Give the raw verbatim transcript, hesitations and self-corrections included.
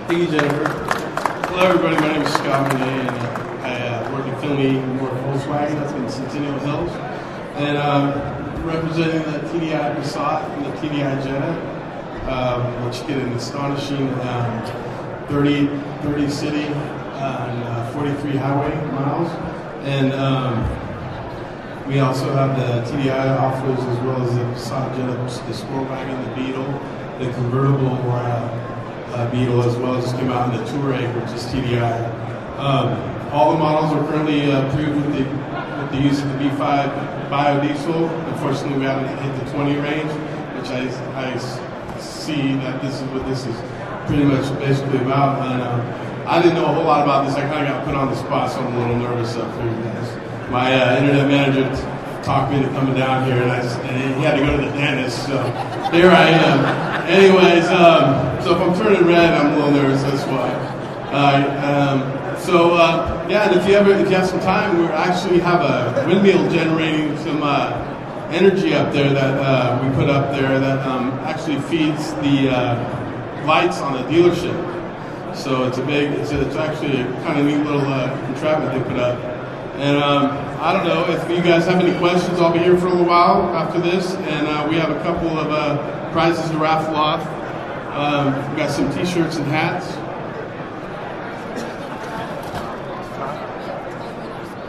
Thank you, Jennifer. Hello, everybody. My name is Scott Renee, and uh, I uh, work at Finley Moore Volkswagen. That's in Centennial Hills. And um, representing the T D I Passat and the T D I Jetta, um, which get an astonishing um, thirty, thirty city uh, and uh, forty-three highway miles. And um, we also have the T D I offers, as well as the Passat Jetta, the Sport Wagon, the Beetle, the convertible uh, uh, Beetle, as well as just came out in the Touareg, which is T D I. Um, all the models are currently uh, approved with the, with the use of the B five biodiesel. Unfortunately, we haven't hit the twenty range, which I, I see that this is what this is pretty much basically about. And uh, I didn't know a whole lot about this. I kind of got put on the spot, so I'm a little nervous up here, guys. My uh, internet manager talked me into coming down here, and, I, and he had to go to the dentist, so here I am. Anyways, um, so if I'm turning red, I'm a little nervous, that's why. Uh, um, so, uh, yeah, and if you ever, if you have some time, we actually have a windmill generating some uh, energy up there that uh, we put up there that um, actually feeds the uh, lights on the dealership. So it's a big, it's, a, it's actually a kind of neat little uh, entrapment they put up. And um, I don't know, if you guys have any questions, I'll be here for a little while after this. And uh, we have a couple of uh, prizes to raffle off. Um, we've got some t-shirts and hats.